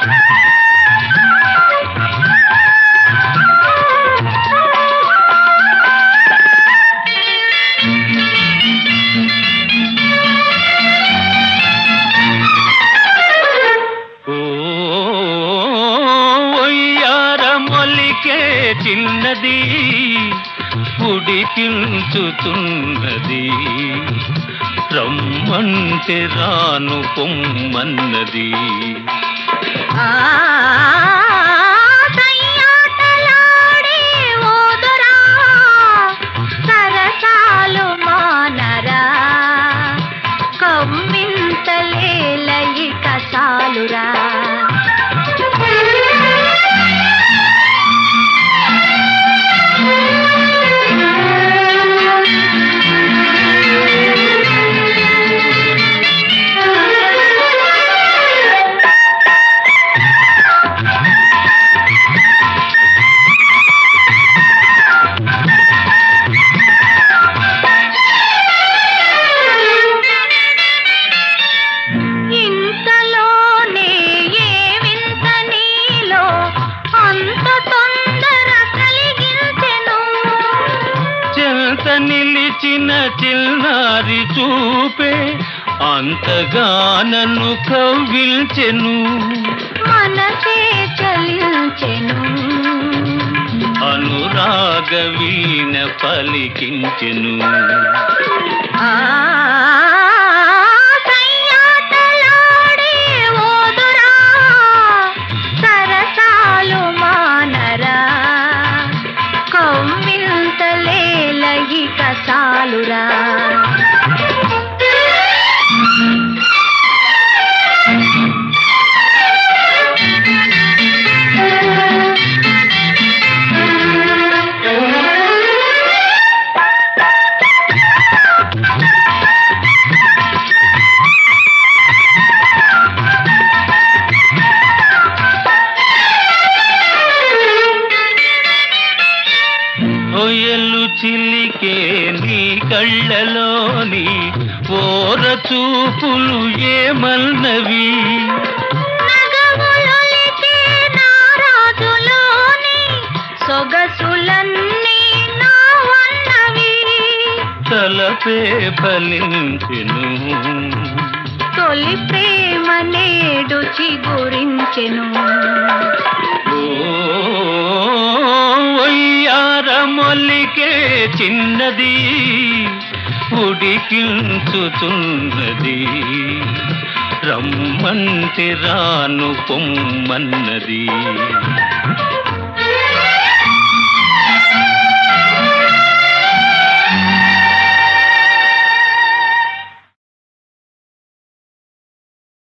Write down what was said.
చిన్నది ఉడికించుతున్నది, రమ్మంటే రాను పొమ్మన్నది. సయ్యాటలాడే ఓదరా సరసాలు మానరా, కమ్మింతలేలయిక చాలురా. నిలిచిన చిన్నారి చూపే అంతగా నన్ను కవ్విల్చెను, మనసే చలించెను, అనురాగ వీణ పలికించెను. సయ్యాటలాడే ఓదురా సరసాలు మానరా, కమ్మింతలేలయిక చాలురా. ఒయలు చిలికే నీ కళ్ళలోని ఓర చూపులు ఏమన్నవి, నగములొలికే నారాజులోని సొగసులన్నీ నావన్నవి, తలపే ఫలించెను, తొలి ప్రేమ నేడు చిగురించెను. మొల్లికే చిన్నది ఉడికించుతున్నది, రమ్మంటే రాను పొమ్మన్నది.